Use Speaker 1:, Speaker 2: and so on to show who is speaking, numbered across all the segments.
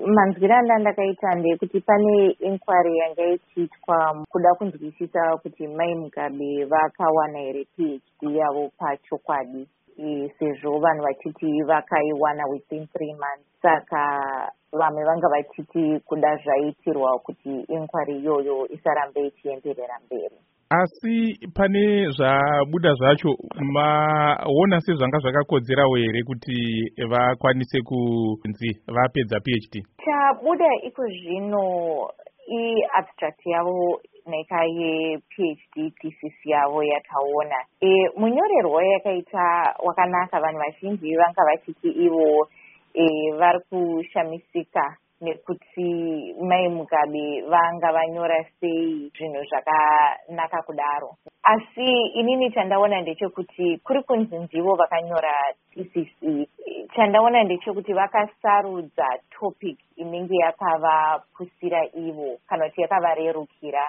Speaker 1: manzwiranda ndakaita ndekuti pane inquiry yanga ichiitwa kuda kunzwisisa kuti Mai Mugabe vakawana here PhD yavo pachokwadi, sezvo vanhu vachiti vakaiwana within 3 months. Saka vamwe vanga vachiti kuda zvaitirwa kuti inquiry iyoyo isarambe ichienderera mberi.
Speaker 2: Asi pane zvabuda zvacho, maona sezvanga zvakakodzerawo here kuti vakwanise kunzi vapedza PhD?
Speaker 1: Chabuda iko zvino abstract yavo neka ye-PhD thesis yavo yataona. Munyorerwo yakaita wakanaka, vanhu vazhinji vanga vachiti ivo vari kushamisika nekuti Mai Mugabe vanga vanyora sei zvinhu zvakanaka kudaro. Asi inini chandaona ndechekuti kuri kunzi ndivo vakanyora thesis iyi, chandaona ndechekuti vakasarudza topic inenge yakavapusira ivo kana kuti yakavarerukira,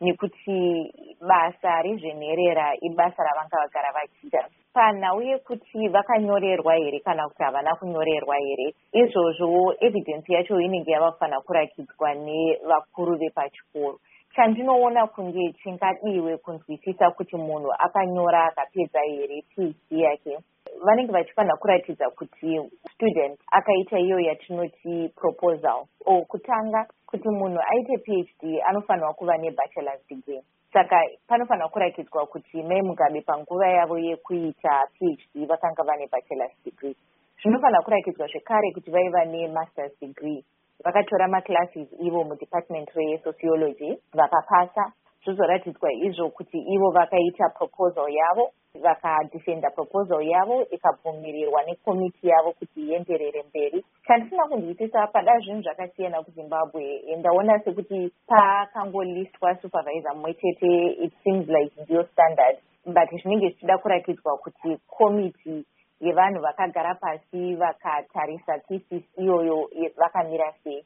Speaker 1: nekuti basa rezvenherera ibasa ravanga vagara vachiita. Panhau yekuti vakanyorerwa here kana kuti havana kunyorerwa here, izvozvo evidence yacho inenge yavafanira kurakidzwa nevakuru vepachikoro. Chandinoona kunge chingadiwe kunzwisisa kuti munhu akanyora akapedza here PhD yake, vanenge vachifanira kuratidza kuti student akaita iyo yatinoti proposal. Kutanga kuti munhu aite PhD anofanira kuva nebachelor's degree. Saka panofanira kuratidzwa kuti Mai Mugabe panguva yavo yekuita PhD vakanga vane bachelor's degree. Zvinofanira kuratidzwa zvekare kuti vaiva nemaster's degree. Vakatora maclasses ivo mudepartment resociology vakapasa. Zvozoratidzwa izvo kuti ivo vakaita proposal yavo, vakadefenda proposal yavo, ikabvumirirwa nekomiti yavo kuti ienderere mberi. Chandisina kunzwisisa pada zvinhu zvakasiyana kuZimbabwe, ndaona sekuti pakangolistwa supervisor mumwe chete, it seems like ndiyo standard, but zvinenge zvichida kuratidzwa kuti komiti yevanhu vakagara pasi vakatarisa thesis iyoyo vakamira sei.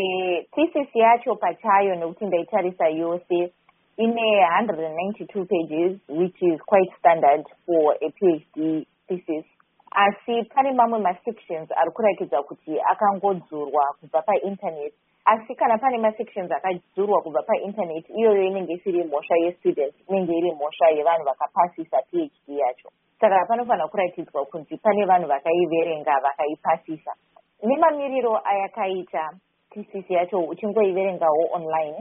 Speaker 1: Thesis yacho pachayo nekuti ndaitarisa yose ine 192 pages, which is quite standard for a PhD thesis. Asi pane mamwe masections ari kuratidza kuti akangodzurwa kubva painternet. Asi kana pane masections akadzurwa kubva painternet, iyoyo inenge isiri mhosva yestudents, inenge iri mhosva yevanhu vakapasisa PhD yacho. Saka panofanira kuratidzwa kuti pane vanhu vakaiverenga vakaipasisa. Nemamiriro ayakaita thesis yacho uchingoiverengawo online,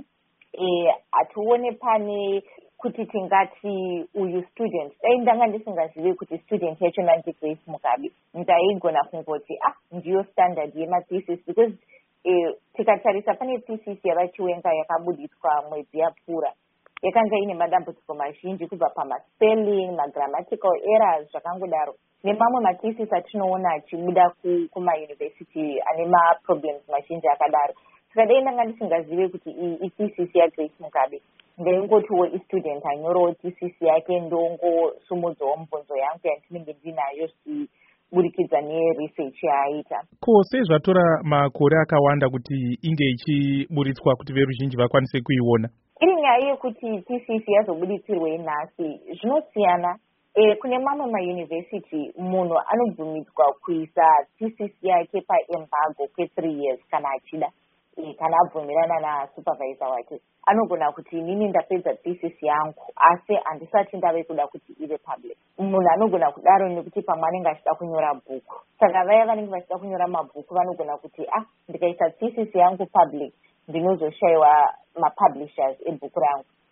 Speaker 1: hatione pane kuti tingati uyu student, dai ndanga ndisingazivi kuti student yacho nanzi Grace Mugabe, ndaigona kungoti ndiyo standard yemathesis, because tikatarisa pane thesis yavachiwenga yakabuditswa mwedzi yapfuura, yakanga ine madambudziko mazhinji kubva pamaspelling, magrammatical errors zvakangodaro, nemamwe mathesis atinoona achibuda kumayunivhesiti ane maproblems mazhinji akadaro. Saka dai ndanga ndisingazive kuti ithesis yaGrace Mugabe, ndaingotiwo istudent anyorawo thesis yake, ndongosumudzawo mibvunzo yangu yandinenge ndinayo zvichibudikidza neresearch yaaita.
Speaker 2: Ko sei zvatora makore akawanda kuti inge ichiburitswa kuti veruzhinji vakwanise kuiona?
Speaker 1: Iri nyaya yekuti thesis yazobuditsirwe nhasi zvinosiyana. Kune mamwe mayunivhesiti munhu anobvumidzwa kuisa thesis yake paembargo kwe3 years kana achida. Kana abvumirana nasupervisor wake, anogona kuti inini ndapedza thesis yangu asi handisati ndave kuda kuti ive public. Munhu anogona kudaro nekuti pamwe anenge achida kunyora bhuku. Saka vaya vanenge vachida kunyora mabhuku vanogona kuti ndikaisa thesis yangu public ndinozoshayiwa mapublishers ebhuku rangu.